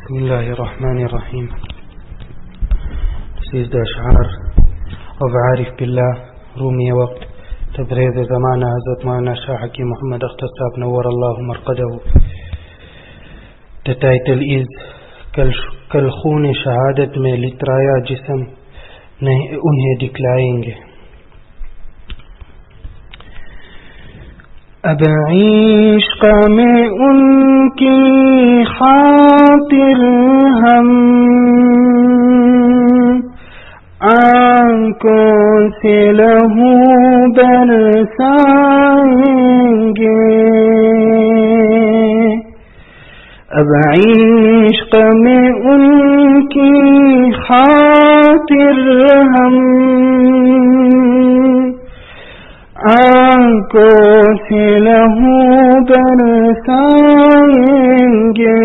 بسم الله الرحمن الرحيم. This is the Ash'ar of Arif Billah, Rumi Waqt, Tabreez Zamana Hazrat Maulana Shah Hakim Muhammad Akhtar Sahab Nawwar Allahu Marqadahu. The title is Kal Khoon Shahadat mein litraya jism unhe diklayenge. اب عشق میں ان کی خاطر ہم آنکھوں سے لہو برسائیں گے. اب عشق میں ان کی خاطر ہم آنکھوں سے لہو برسائیں گے.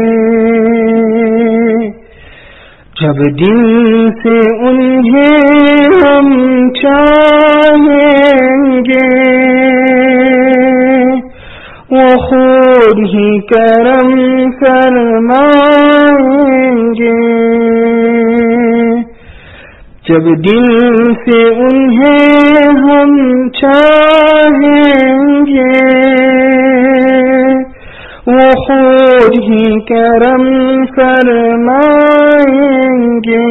جب دل سے انہیں ہم چاہیں گے وہ خود ہی کرم فرمائیں گے. جب دل سے انہیں ہم چاہیں گے وہ خود ہی کرم فرمائیں گے.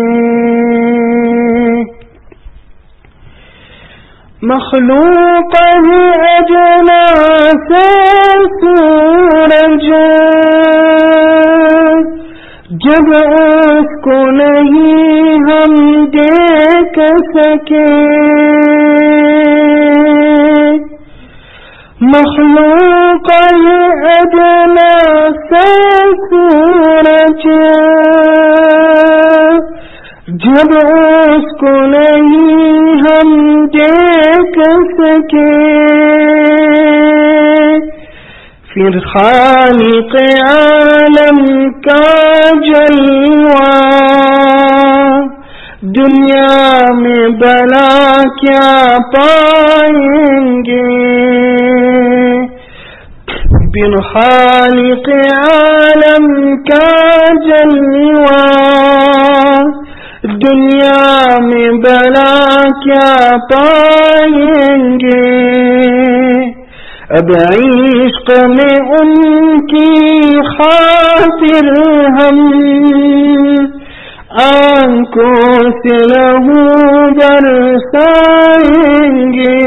مخلوق ہے اجنا سے سورج جب اس کو نہیں ہم دیکھ سکے. مخلوق ادنا سے سورج جب اس کو نہیں ہم دیکھ سکے پھر خالق عالم کا جلوہ دنیا میں بلا کیا پائیں گے. بن خالق عالم کا جلوہ دنیا میں بلا کیا پائیں گے. اب عشق میں ان کی خاطر ہم آنکھوں سے لہو برسائیں گے.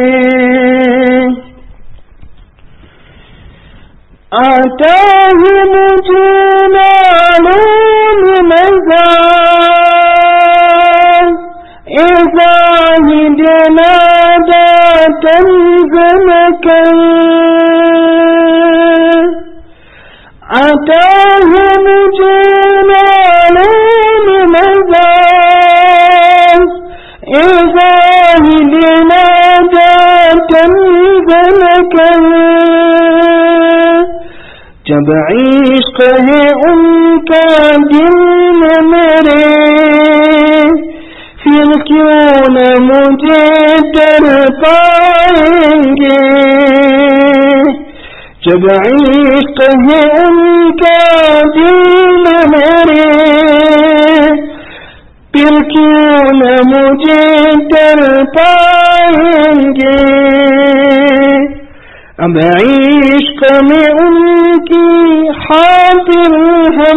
آتا ہے مجھے معلوم مزار زاہد نادا تنزل کر. آتا ہے مجھے معلوم مزار زاہد نادا تنزل کر. جب عشق ہے ان کا دل میں میرے پھر کیوں نہ مجھے ڈر پائیں گے. جب عشق ہے ان کا دل میں میرے پھر کیوں نہ مجھے ڈر پائیں گے. اب عشق میں ان کی خاطر ہم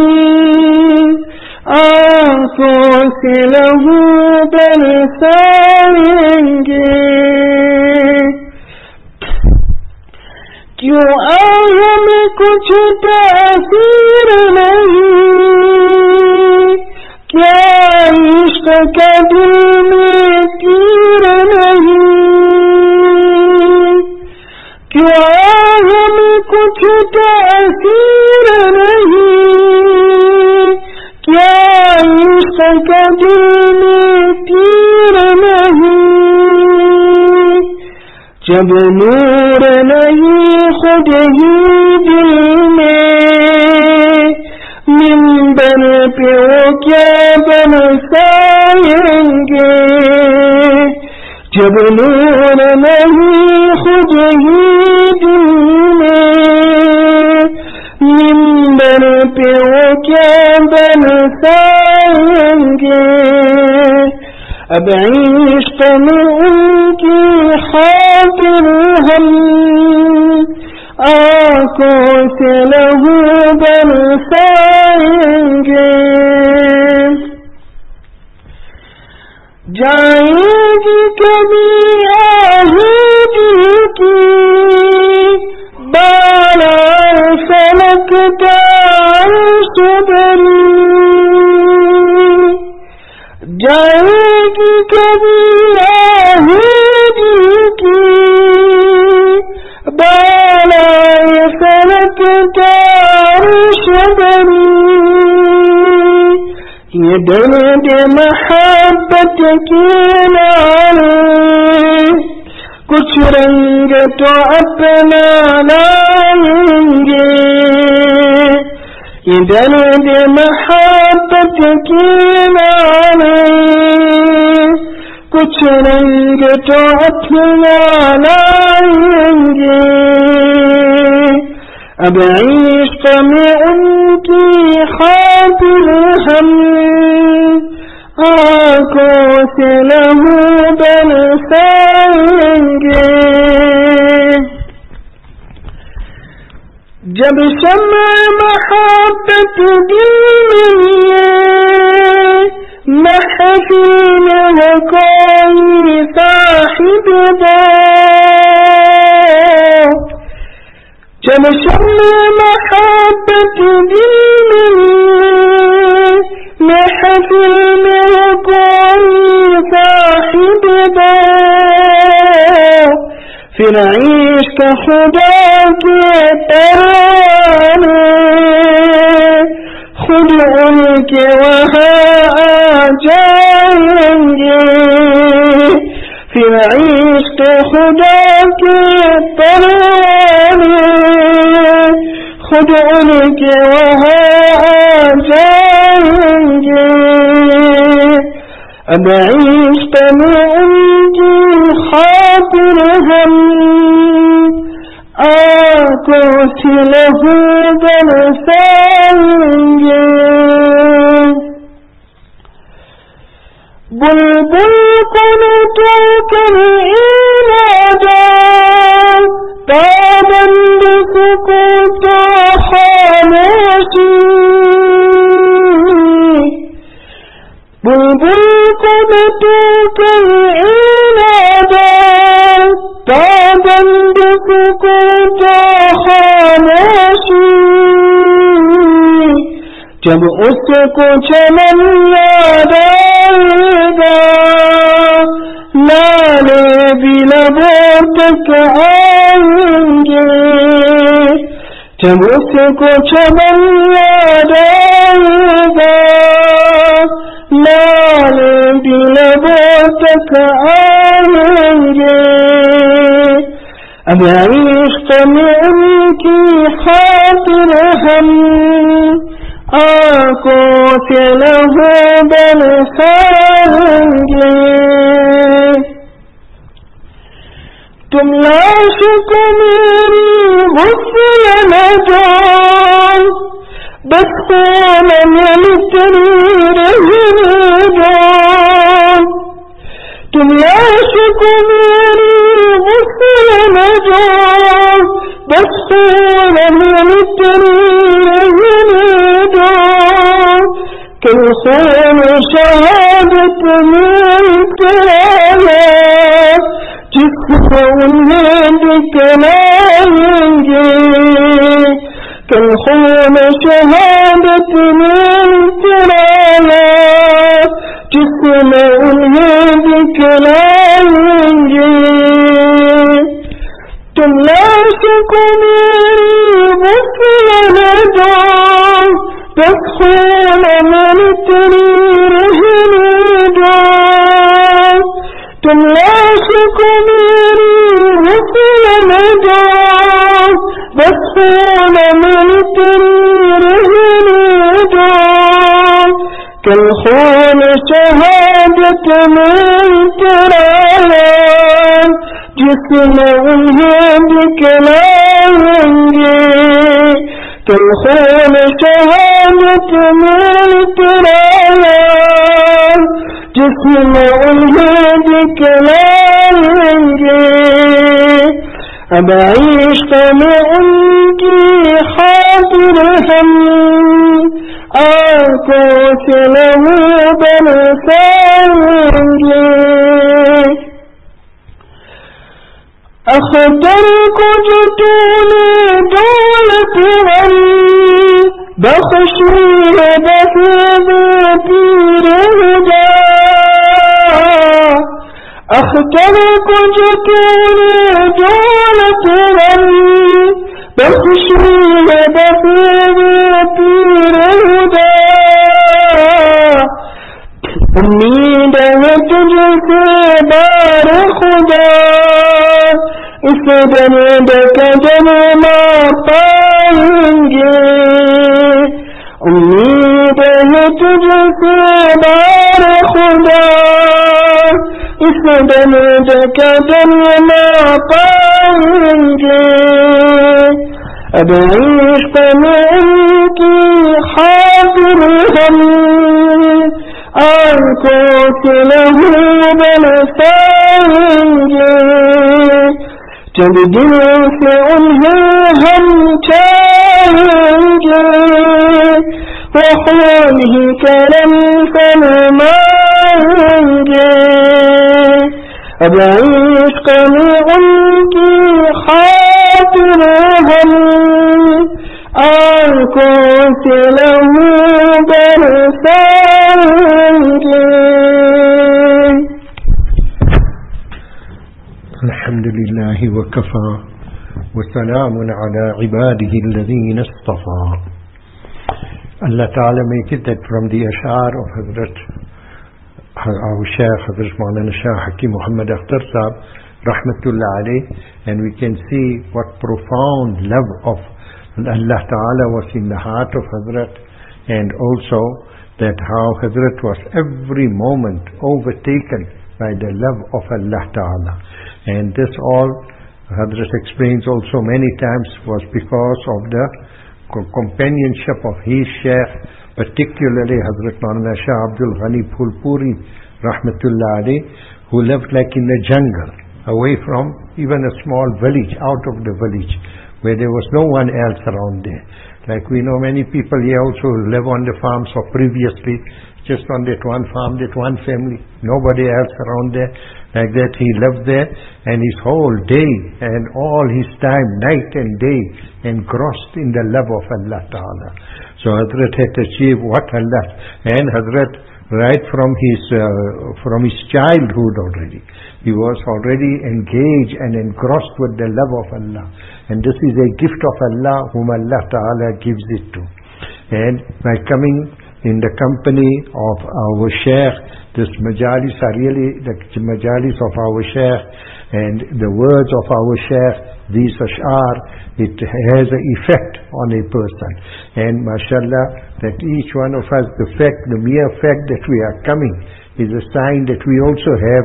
آنکھوں سے لہو برسائیں گے. کیوں آہ میں کچھ تاثیر نہیں کیا عشق کا دل میں تیر نہیں. کیوں آہ میں کچھ تاثیر نہیں کیا عشق کا دل میں تیر نہیں. جب نور نہیں خود ہی دل میں منبر پہ وہ کیا برسائیں گے. جب نور نہیں خود ہی دل میں منبر پہ وہ کیا بنسائیں گے. اب عشق میں ان کی خاطر ہم آنکھوں سے لہو برسائیں گے. جائیں گی کبھی آہوی کی بالا فلک کا عرش بری. جائیں گی کبھی آہوی کی بالا فلک کا عرش بری. یہ درد محبت کی لالے کچھ رنگ تو اپنا لائیں گے. یہ درد محبت کی لالے کچھ رنگ تو اپنا لائیں گے. اب عشق میں ان کی خاطر ہم آنکھوں سے لہو برسائیں گے. جب شمع محبت دل میں محفل میں ہو کوئی صاحب دار. جب شمع محبت دل میں محفل میں ہو کوئی صاحب دار. پھر عشق خدا کے ترانے خود ان کے وہاں آ جائیں گے. پھر عشق خدا کے ترانے خود ان کے وہاں آ جائیں گے. اب عشق میں ان کی خاطر ہم آنکھوں سے لہو برسائیں گے. بلبل کو تو کر ارادہ پابند سکوت خاموشی. بلبل کو تو کر ارادہ پابند سکوت خاموشی. جب اس کو چمن یاد آئے گا لالے بھی لبوں تک آئیں گے. جب اس کو چمن یاد آئے گا لالے بھی لبوں تک آئیں گے. اب عشق میں ان کی خاطر ہم آنکھوں سے لہو برسائیں گے. تم لاش کو میری غسل نہ جان بس خون میں لٹری رہنے جان. تم لاش کو میری غسل نہ جان بس خون میں لٹری رہنے جان. کل خون شہادت میں اترایا جس کو انہیں دکھلائیں گے. کل خون شہادت میں اترایا جس میں انہیں دکھلائیں گے. تم لاش کو میری غسل نہ دو بس خون میں لٹری رہنے دو. تم لاش کو میری غسل نہ دو بس خون میں لٹری رہنے دو. کل خون شہادت میں اترایا جس میں انہیں دکھلائیں گے. کالخون شہادت میں ترایا جسم انہیں دکھلائیں گے اب عشق میں ان کی خاطر ہم آنکھوں سے لہو برسائیں گے اختر کو جو تو نے دولت غم بخشی ہے بخشد پیر ہدا اختر کو جو تو نے دولت غم بخشی ہے بخشد پیر ہدا امید ہے تجھ سے بار خدا اس جنب کا جنم پائیں گے امید ہے تجھ سے بار خدا اس جنب کا جنم پائیں گے اب عشق میں ان کی خاطر ہم آنکھوں سے لہو برسائیں گے چند دل سے انہیں ہم چاہیں گے وہ خون ہی کرم فرمائیں گے اب عشق میں ان کی خاطر ہم آنکھوں سے لہو برسائیں گے الحمد لله وكفى وسلام على عباده الذين اصطفى. Allah Ta'ala make it that from the ashar of Hazrat our Shaykh Hazrat Maulana Shah Hakim Muhammad Akhtar Sahab Rahmatullah alayh, and we can see what profound love of Allah Ta'ala was in the heart of Hazrat, and also that how Hazrat was every moment overtaken by the love of Allah Ta'ala. And this all Hazrat explains also many times was because of the companionship of his Shaykh, particularly Hazrat Maulana Shah Abdul Ghani Phulpuri Rahmatullah alayh, who lived like in the jungle, away from even a small village, out of the village, where there was no one else around there. Like we know many people here also live on the farms, or previously just on that one farm, that one family, nobody else around there. Like that he lived there, and his whole day and all his time, night and day, engrossed in the love of Allah Ta'ala. So Hazrat had achieved what Allah, and Hazrat right from his childhood already, he was already engaged and engrossed with the love of Allah. And this is a gift of Allah whom Allah Ta'ala gives it to. And by coming in the company of our Shaykh, this majalis are really the majalis of our Shaykh, and the words of our Shaykh, these ash'ar, it has an effect on a person. And mashallah, that each one of us, the mere fact that we are coming is a sign that we also have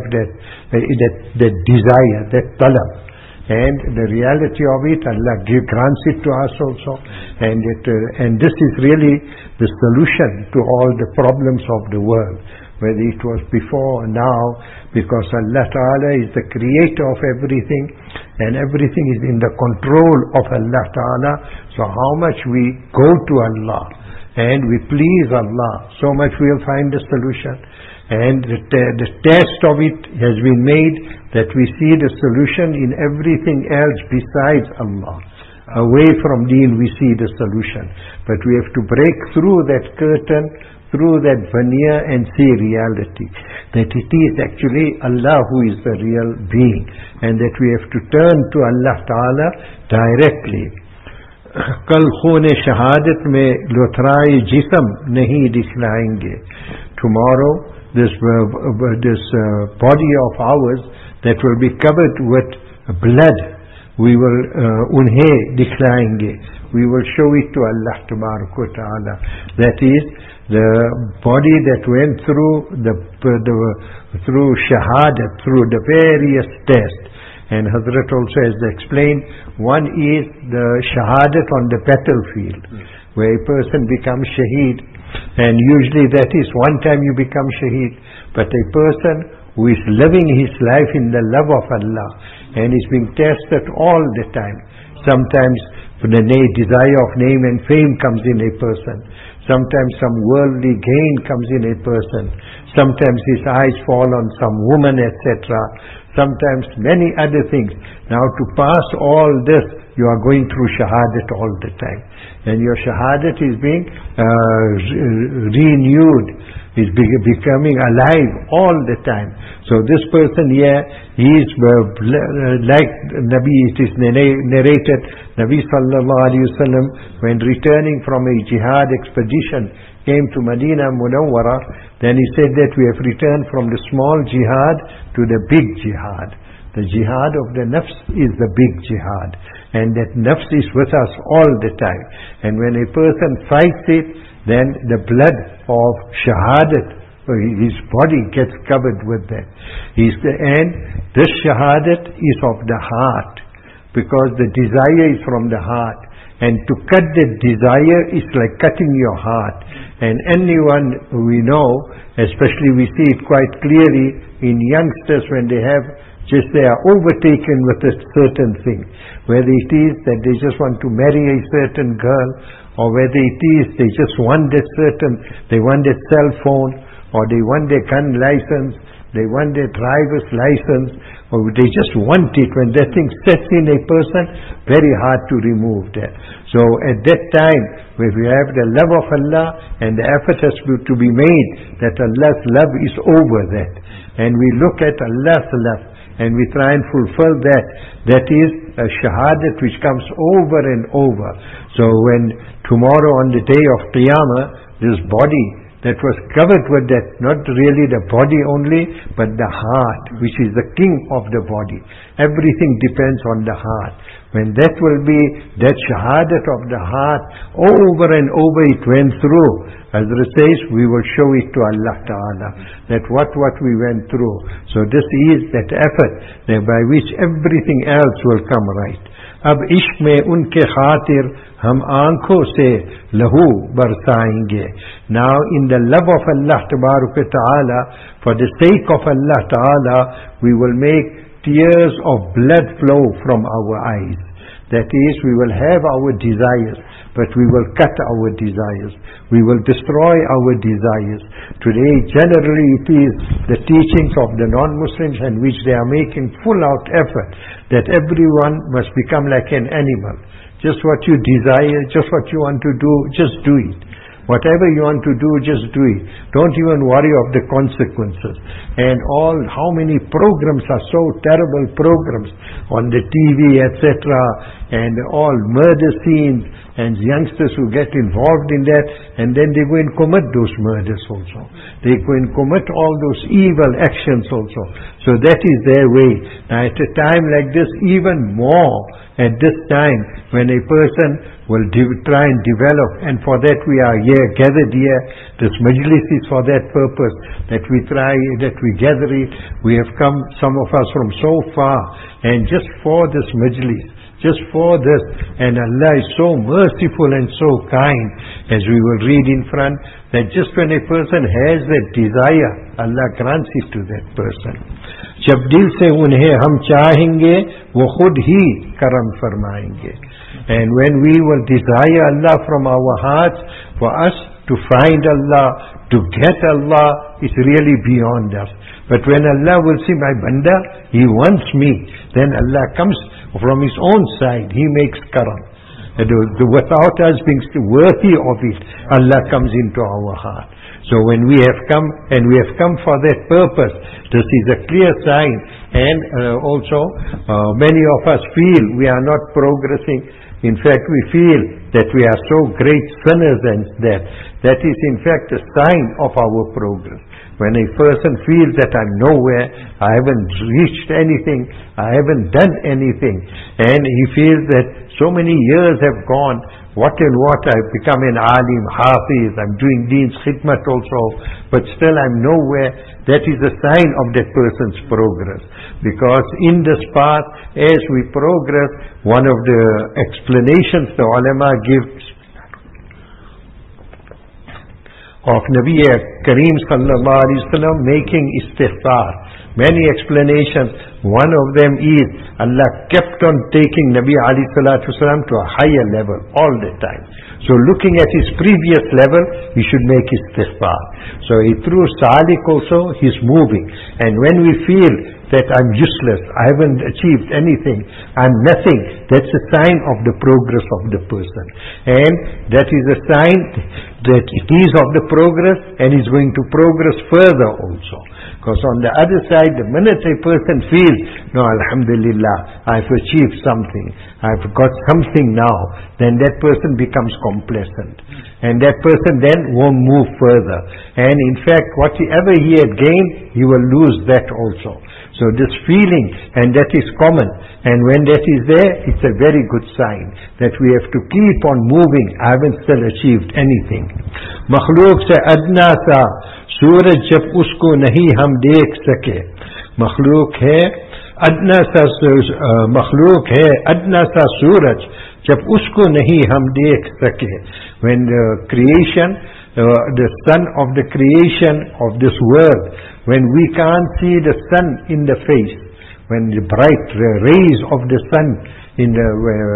that desire, that talab. And the reality of it, Allah grants it to us also. And this is really the solution to all the problems of the world, whether it was before or now, because Allah Ta'ala is the creator of everything, and everything is in the control of Allah Ta'ala. So how much we go to Allah and we please Allah, so much we will find the solution. And the test of it has been made that we see the solution in everything else besides Allah. Away from deen we see the solution. But we have to break through that curtain, through that veneer, and see reality. That it is actually Allah who is the real being. And that we have to turn to Allah Ta'ala directly. Kal khun shahadat mein luthrai jism nahi dikhla'enge. Tomorrow this body of ours that will be covered with blood, we will unhe dikhla'enge. We will show it to Allah Ta'ala. That is the body that went through through shahadat, through the various tests. And Hazrat also has explained, one is the shahadat on the battlefield, where a person becomes shaheed, and usually that is one time you become shaheed. But a person who is living his life in the love of Allah and is being tested all the time. Sometimes the desire of name and fame comes in a person. Sometimes some worldly gain comes in a person. Sometimes his eyes fall on some woman, etc. Sometimes many other things. Now to pass all this, you are going through shahadat all the time. And your shahadat is being renewed, is becoming alive all the time. So this person here, he is like Nabi, it is narrated, Nabi sallallahu alayhi wasallam, when returning from a jihad expedition, came to Medina Munawwara, then he said that we have returned from the small jihad to the big jihad. The jihad of the nafs is the big jihad. And that nafs is with us all the time. And when a person fights it, then the blood of shahadat, his body gets covered with that. And this shahadat is of the heart, because the desire is from the heart. And to cut that desire is like cutting your heart. And anyone we know, especially we see it quite clearly in youngsters when they are overtaken with a certain thing. Whether it is that they just want to marry a certain girl, or whether it is they just want they want that cell phone, or they want their gun license, they want their driver's license, or they just want it. When that thing sets in a person, very hard to remove that. So at that time, when we have the love of Allah, and the effort has to be made that Allah's love is over that, and we look at Allah's love, and we try and fulfill that. That is a shahadat which comes over and over. So when tomorrow on the day of Qiyamah, this body that was covered with that, not really the body only, but the heart, which is the king of the body. Everything depends on the heart. When that will be, that shahadat of the heart, over and over it went through. Hazrat says, we will show it to Allah Ta'ala, that what we went through. So this is that effort by which everything else will come right. Ab ishq mein unke khatir hum aankhon se lahu barsayenge. Now in the love of Allah Ta'ala, for the sake of Allah Ta'ala, we will make tears of blood flow from our eyes. That is, we will have our desires, but we will cut our desires. We will destroy our desires. Today, generally, it is the teachings of the non-Muslims in which they are making full-out effort that everyone must become like an animal. Just what you desire, just what you want to do, just do it. Whatever you want to do, just do it. Don't even worry of the consequences. And how many programs are so terrible programs on the TV, etc. And all murder scenes, and youngsters who get involved in that, and then they go and commit those murders also. They go and commit all those evil actions also. So that is their way. Now at a time like this, even more at this time, when a person will try and develop, and for that we are here, gathered here. This majlis is for that purpose, that we gather it. We have come, some of us from so far, and just for this majlis, just for this, and Allah is so merciful and so kind, as we will read in front, that just when a person has that desire, Allah grants it to that person. जब दिल से उन्हें हम चाहेंगे, वो खुद ही करम फरमाएंगे. And when we will desire Allah from our hearts, for us to find Allah, to get Allah, is really beyond us. But when Allah will see, my banda, he wants me, then Allah comes from His own side. He makes karam. Without us being worthy of it, Allah comes into our heart. So when we have come, and we have come for that purpose, this is a clear sign. And also, many of us feel we are not progressing. In fact, we feel that we are so great sinners, and that is in fact a sign of our progress. When a person feels that I'm nowhere, I haven't reached anything, I haven't done anything, and he feels that so many years have gone, what and what. I've become an alim, hafiz, I'm doing deen's khidmat also, but still I'm nowhere. That is a sign of that person's progress. Because in this path, as we progress, one of the explanations the ulama gives of Nabi Kareem sallallahu alaihi wasallam making istighfar. Many explanations. One of them is Allah kept on taking Nabi alayhi salatu wasalam to a higher level all the time. So looking at his previous level, he should make istighfar. So through Salik also, he's moving. And when we feel that I'm useless, I haven't achieved anything, I'm nothing, that's a sign of the progress of the person. And that is a sign that it is of the progress and is going to progress further also. Because on the other side, the minute a person feels, no, alhamdulillah, I've achieved something, I've got something now, then that person becomes complacent. And that person then won't move further. And in fact, whatever he had gained, he will lose that also. So this feeling, and that is common, and when that is there, it's a very good sign that we have to keep on moving. I haven't still achieved anything. Makhluk se adna sa सूरज जब उसको नहीं हम देख सके, मखलूक है अदना सा सूरज जब उसको नहीं हम देख सके. When creation, the sun of the creation of this world, when we can't see the sun in the face, when the bright rays of the sun in the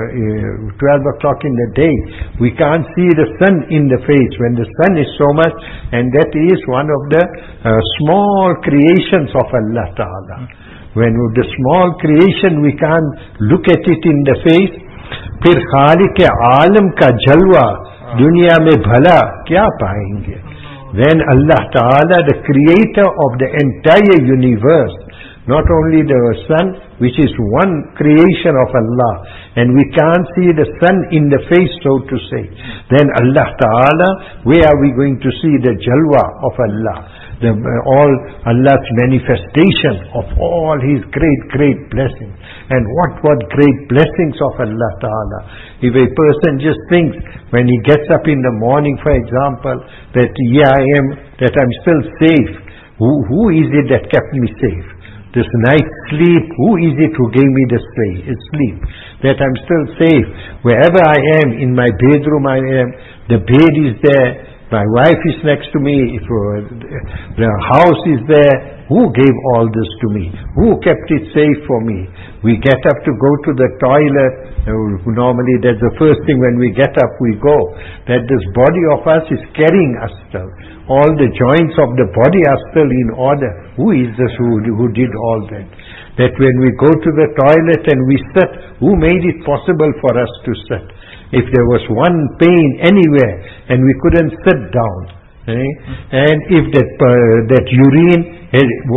12 o'clock in the day, we can't see the sun in the face, when the sun is so much, and that is one of the small creations of Allah Ta'ala. When the small creation we can't look at it in the face, फिर खालिक आलम का जलवा दुनिया में भला क्या पाएंगे. Then Allah Ta'ala, the creator of the entire universe, not only the sun, which is one creation of Allah, and we can't see the sun in the face, so to say, then Allah Ta'ala, where are we going to see the jalwa of Allah? All Allah's manifestation of all His great blessings. And what great blessings of Allah Ta'ala. If a person just thinks when he gets up in the morning, for example, that that I'm still safe. Who is it that kept me safe? This night's sleep, who is it who gave me the sleep? That I'm still safe. Wherever I am, in my bedroom I am, the bed is there, my wife is next to me, if the house is there, who gave all this to me? Who kept it safe for me? We get up to go to the toilet. Normally that's the first thing when we get up we go. That this body of us is carrying us still. All the joints of the body are still in order. Who is this who did all that? That when we go to the toilet and we sit, who made it possible for us to sit? If there was one pain anywhere and we couldn't sit down, and if that urine,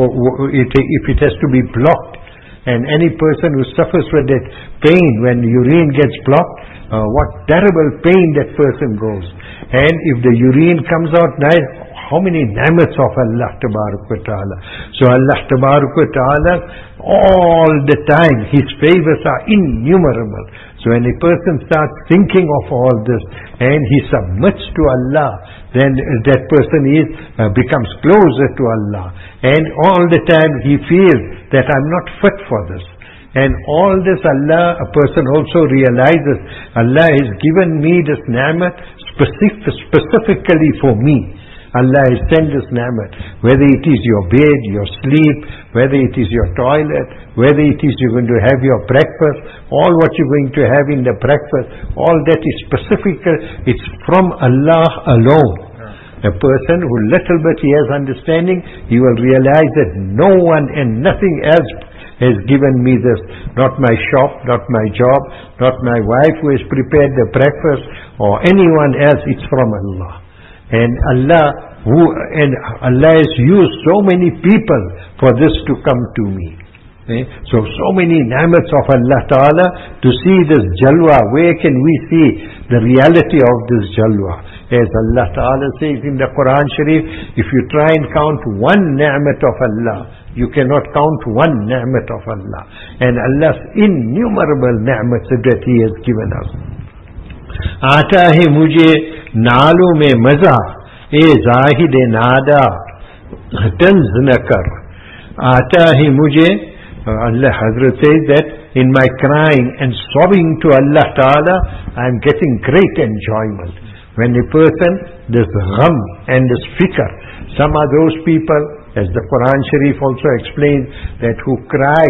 if it has to be blocked, and any person who suffers with that pain when urine gets blocked, what terrible pain that person goes. And if the urine comes out nice, how many ni'mats of Allah Tabarak wa Ta'ala. So Allah Tabarak wa Ta'ala, all the time His favors are innumerable. So when a person starts thinking of all this and he submits to Allah, then that person becomes closer to Allah. And all the time he feels that I'm not fit for this. And all this Allah, a person also realizes, Allah has given me this ni'mat specifically for me. Allah has sent this ni'mat, whether it is your bed, your sleep, whether it is your toilet, whether it is you're going to have your breakfast, all what you're going to have in the breakfast, all that is specific, it's from Allah alone. A person who little bit he has understanding, he will realize that no one and nothing else has given me this. Not my shop, not my job, not my wife who has prepared the breakfast, or anyone else, it's from Allah. And Allah has used so many people for this to come to me. So many ni'mats of Allah Ta'ala to see this jalwa. Where can we see the reality of this jalwa? As Allah Ta'ala says in the Quran Sharif, if you try and count one ni'mat of Allah, you cannot count one ni'mat of Allah. And Allah's innumerable ni'mats that He has given us. आता है मुझे नालों में मजा, ए जाहिद नादा तंज न कर. आता है मुझे, Allah Hazrat says that in my crying and sobbing to Allah Ta'ala, I am getting great enjoyment. When a person, this gham and this fikr, some are those people, as the Quran Sharif also explains, that who cry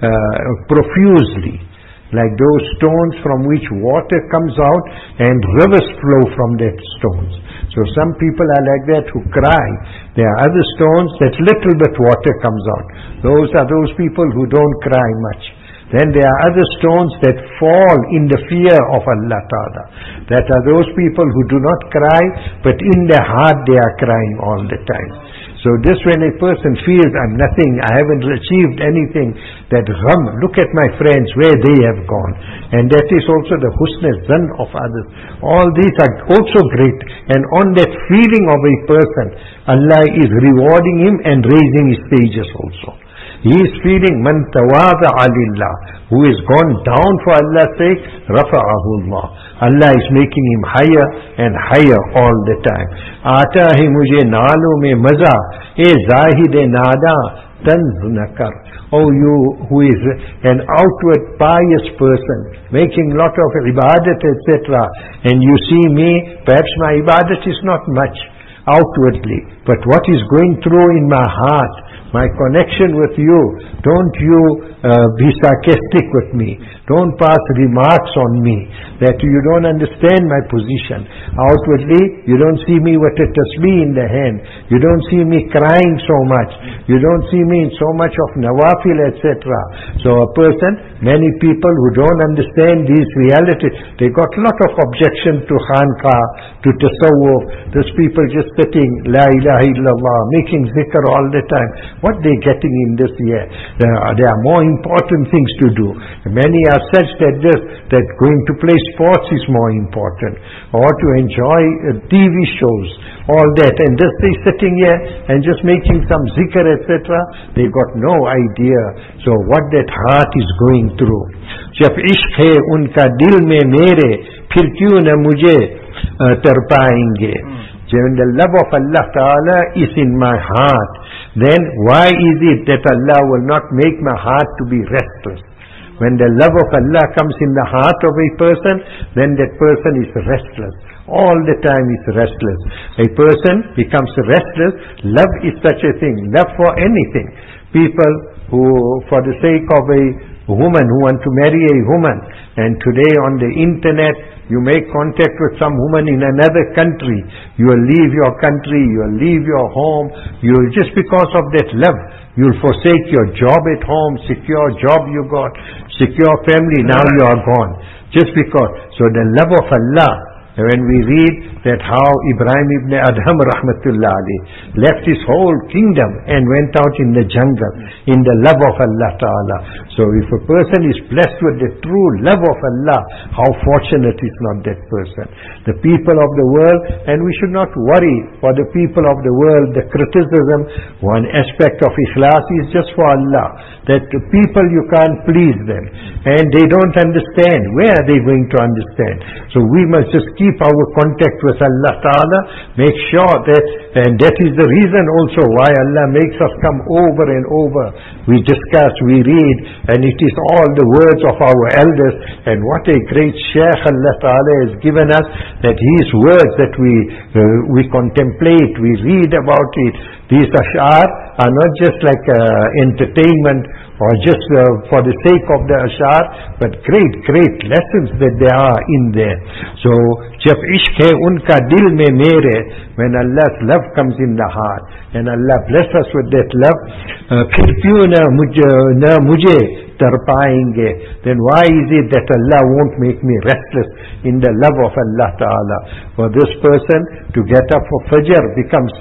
profusely, like those stones from which water comes out and rivers flow from that stones. So some people are like that who cry. There are other stones that little bit water comes out. Those are those people who don't cry much. Then there are other stones that fall in the fear of Allah Ta'ala. That are those people who do not cry, but in their heart they are crying all the time. So this, when a person feels, I'm nothing, I haven't achieved anything, that gham, look at my friends, where they have gone. And that is also the husn zan of others. All these are also great. And on that feeling of a person, Allah is rewarding him and raising his stages also. He is feeling man tawada'a lillah, who is gone down for Allah's sake, rafa'ahu Allah. Allah is making him higher and higher all the time. Aata hai mujhe naalon mein maza, e zahid nada tanz na kar. Oh, you who is an outward pious person, making lot of ibadat, etc. And you see me, perhaps my ibadat is not much outwardly, but what is going through in my heart, my connection with you, don't you be sarcastic with me. Don't pass remarks on me that you don't understand my position. Outwardly, you don't see me with a tasbih in the hand. You don't see me crying so much. You don't see me in so much of nawafil, etc. So a person, many people who don't understand these realities, they got a lot of objection to khanqah, to tasawwuf. Those people just sitting, la ilaha illallah, making zikr all the time. What they getting in this year? There are more important things to do. Many are such that going to play sports is more important, or to enjoy TV shows, all that. And just they sitting here and just making some zikr, etc. They got no idea. So what that heart is going through. जब इश्क है उनका दिल में मेरे, फिर क्यों न मुझे तरपाएंगे? When the love of Allah Ta'ala is in my heart, then why is it that Allah will not make my heart to be restless? When the love of Allah comes in the heart of a person, then that person is restless. All the time is restless. A person becomes restless. Love is such a thing. Love for anything. People who, for the sake of a woman who want to marry a woman, and today on the internet, you make contact with some woman in another country. You will leave your country, you will leave your home. You will, just because of that love, you will forsake your job at home, secure job you got, secure family, now you are gone. Just because. So the love of Allah, when we read that how Ibrahim ibn Adham rahmatullah alayh left his whole kingdom and went out in the jungle in the love of Allah Ta'ala. So if a person is blessed with the true love of Allah, how fortunate is not that person. The people of the world, and we should not worry for the people of the world, the criticism. One aspect of ikhlas is just for Allah, that the people, you can't please them and they don't understand. Where are they going to understand? So we must just keep our contact with Allah Ta'ala, make sure that, and that is the reason also why Allah makes us come over and over. We discuss, we read, and it is all the words of our elders. And what a great Shaykh Allah Ta'ala has given us, that his words that we contemplate, we read about it. These ash'ar are not just like entertainment or just for the sake of the ash'ar, but great lessons that there are in there. So, jab ishq hai unka dil mein mere, when Allah's love comes in the heart, and Allah bless us with that love, phir kyun na mujhe tarpaenge, then why is it that Allah won't make me restless in the love of Allah Ta'ala? For this person to get up for Fajr becomes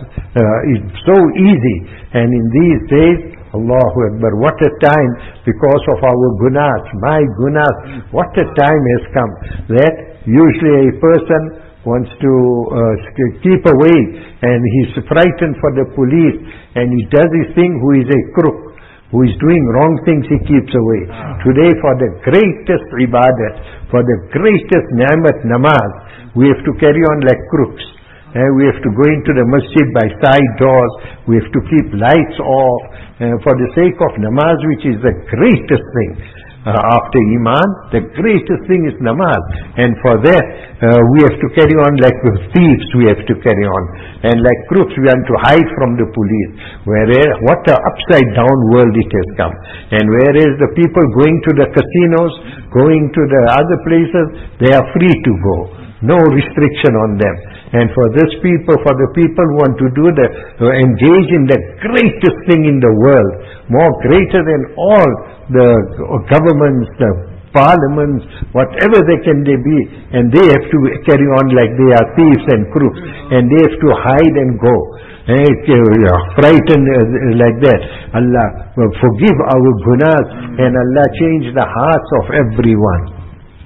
so easy, and in these days, Allahu Akbar, what a time, because of our gunas, my gunas, what a time has come, that usually a person wants to keep away, and he's frightened for the police, and he does his thing who is a crook. Who is doing wrong things, he keeps away. Today, for the greatest ibadat, for the greatest ni'mat, namaz, we have to carry on like crooks. We have to go into the masjid by side doors. We have to keep lights off. For the sake of namaz, which is the greatest thing. After Iman, the greatest thing is namaz. And for that, we have to carry on like thieves, we have to carry on. And like crooks, we want to hide from the police. Whereas, what an upside down world it has come. And whereas the people going to the casinos, going to the other places, they are free to go. No restriction on them. And for this people, for the people who want to do engage in the greatest thing in the world, more greater than all the governments, the parliaments, whatever they be, and they have to carry on like they are thieves and crooks, and they have to hide and go. Frightened like that. Allah forgive our gunas, and Allah change the hearts of everyone.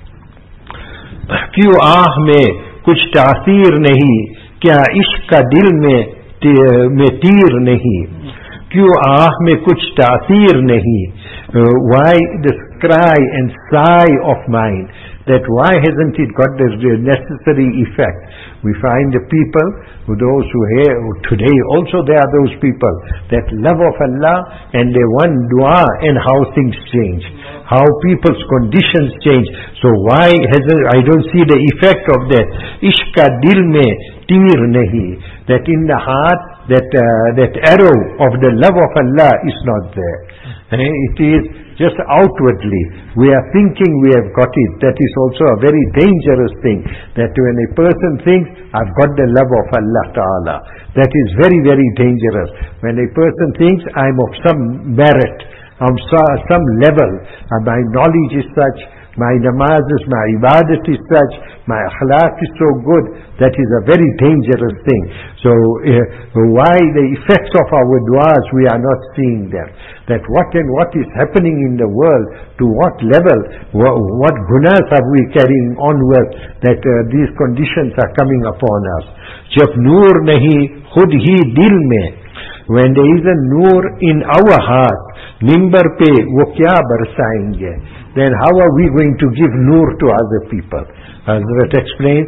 क्यों आह में कुछ तासीर नहीं, क्या इश्क का दिल में तीर नहीं, क्यों आह में कुछ तासीर नहीं, why this cry and sigh of mine, that why hasn't it got the necessary effect? We find the people, those who hear today, also there are those people that love of Allah and they want dua, and how things change, how people's conditions change. So why hasn't, I don't see the effect of that. Ishka dil mein teer nahi, that in the heart that arrow of the love of Allah is not there. It is just outwardly. We are thinking we have got it. That is also a very dangerous thing. That when a person thinks, I've got the love of Allah Ta'ala, that is very, very dangerous. When a person thinks, I'm of some merit, on some level, my knowledge is such, my namaz is, my ibadat is such, my akhlaq is so good, that is a very dangerous thing. So why the effects of our du'as, we are not seeing them. That what is happening in the world, to what level, what gunas are we carrying on with, that these conditions are coming upon us. Jab noor nahi khud hi dil mein, when there is a noor in our heart, mimbar pe wo kya barsayenge, then how are we going to give noor to other people? Hazrat explains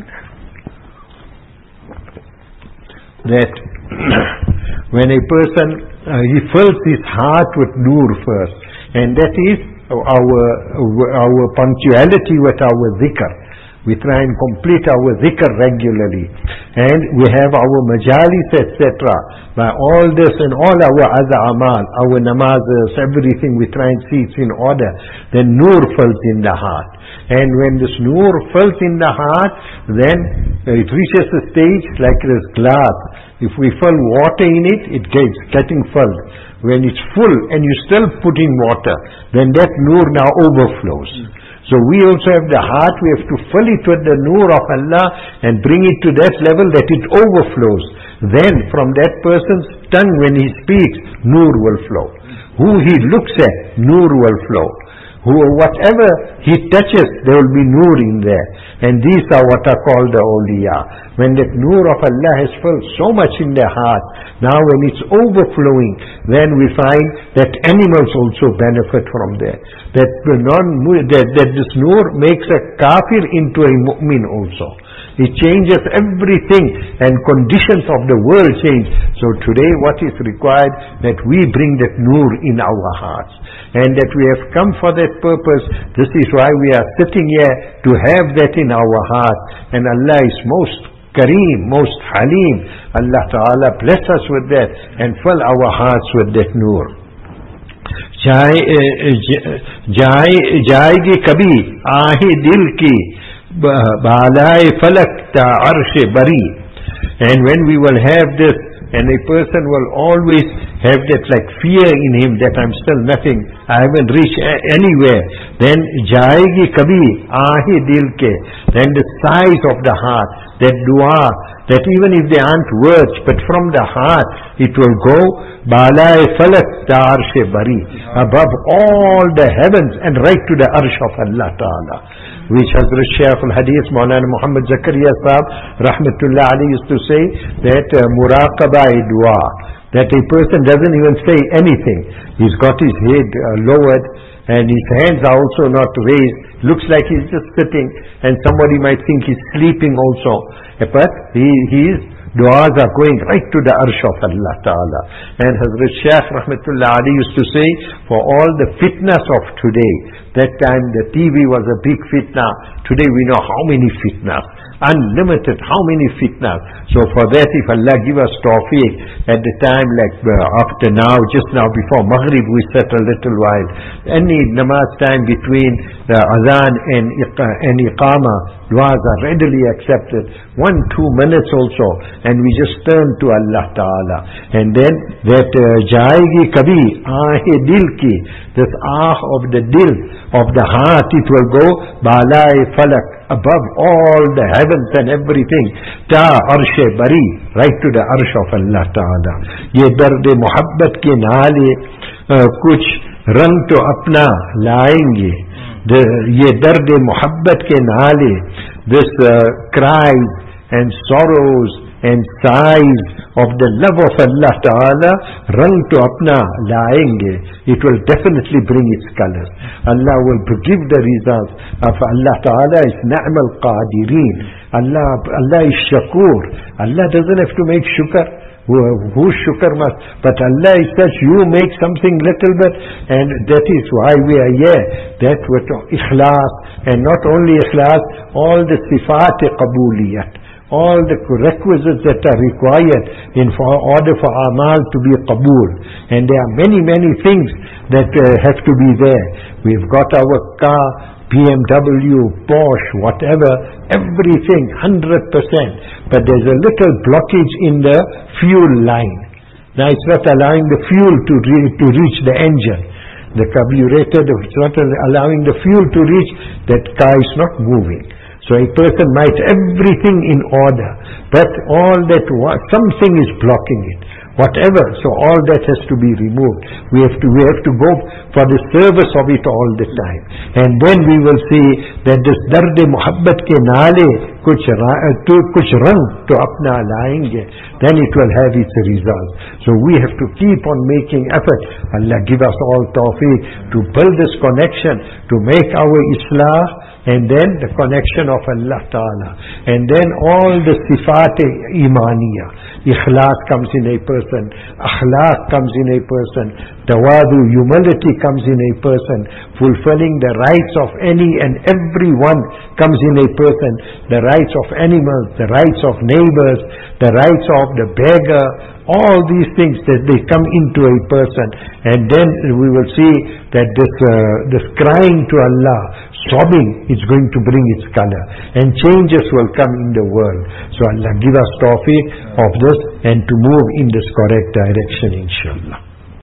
that when a person he fills his heart with noor first, and that is our punctuality with our dhikr. We try and complete our dhikr regularly, and we have our majalis, etc. By all this and all our other amal, our namazes, everything we try and see it's in order, then noor fills in the heart. And when this noor fills in the heart, then it reaches a stage like this glass. If we fill water in it, it gets getting filled. When it's full and you still put in water, then that noor now overflows. So we also have the heart, we have to fill it with the noor of Allah and bring it to that level that it overflows. Then from that person's tongue when he speaks, noor will flow. Who he looks at, noor will flow. Whatever he touches, there will be noor in there. And these are what are called the awliya. When that noor of Allah has filled so much in their heart, now when it's overflowing, then we find that animals also benefit from that. That this noor makes a kafir into a mu'min also. It changes everything, and conditions of the world change. So today what is required, that we bring that noor in our hearts, and that we have come for that purpose. This is why we are sitting here, to have that in our heart. And Allah is most Kareem, most Halim. Allah Ta'ala bless us with that and fill our hearts with that noor. जाएगी कभी आहे दिल की बालाए फलक ता अर्श बरी. And when we will have this, and a person will always have that like fear in him, that I'm still nothing, I haven't reached anywhere, then jaayegi kabhi aahe dil ke, then the size of the heart, that dua, that even if they aren't words, but from the heart it will go, balaye falak ta arsh bari, above all the heavens and right to the arsh of Allah Ta'ala. Which Hazrat Shaykh al-Hadith Maulana Muhammad Zakaria Sahab Rahmatullah Ali used to say, that muraqaba dua, that a person doesn't even say anything. He's got his head lowered and his hands are also not raised. Looks like he's just sitting, and somebody might think he's sleeping also. But his du'as are going right to the arsh of Allah Ta'ala. And Hazrat Shaykh Rahmatullah Ali used to say, for all the fitnas of today, that time the TV was a big fitna. Today we know how many fitnas. Unlimited, how many fitnas. So for that, if Allah give us tawfiq, at the time like after now, just now before Maghrib, we sat a little while. Any namaz time between the adhan and iqama, du'as are readily accepted. 1-2 minutes also, and we just turn to Allah Ta'ala. And then that jayegi kabhi aahe dil ki, this of the dil, of the heart, it will go balai falak, above all the heavens and everything, ta arshe bari, right to the arsh of Allah Ta'ala. Ye dard muhabbat ke naale kuch rang to apna laenge. Ye dard muhabbat ke naale, this cries and sorrows and sighs of the love of Allah Ta'ala, rang to apna laenge. It will definitely bring its colors. Allah will give the results of Allah Ta'ala is Na'mal Qadireen. Allah is Shakur. Allah doesn't have to make shukr. Who shukr must? But Allah is such, you make something little bit, and that is why we are here. That with ikhlas, and not only ikhlas, all the sifat qabuliyat, all the requisites that are required in order for amal to be qabul. And there are many, many things that have to be there. We've got our car, BMW, Porsche, whatever, everything 100%. But there's a little blockage in the fuel line. Now it's not allowing the fuel to reach the engine. The carburetor, it's not allowing the fuel to reach, that car is not moving. So a person might everything in order, but all that, something is blocking it. Whatever, so all that has to be removed. We have to go for the service of it all the time. And then we will see that this dard muhabbat ke naale kuch rang to apna laenge, then it will have its results. So we have to keep on making effort. Allah give us all tawfiq to build this connection, to make our islah, and then the connection of Allah Ta'ala. And then all the sifat imaniya, ikhlas comes in a person, akhlaq comes in a person, tawadu, humility comes in a person, fulfilling the rights of any and everyone comes in a person, the rights of animals, the rights of neighbors, the rights of the beggar, all these things that they come into a person. And then we will see that this crying to Allah, sobbing, is going to bring its color, and changes will come in the world. So Allah give us tawfiq of this and to move in this correct direction, inshallah.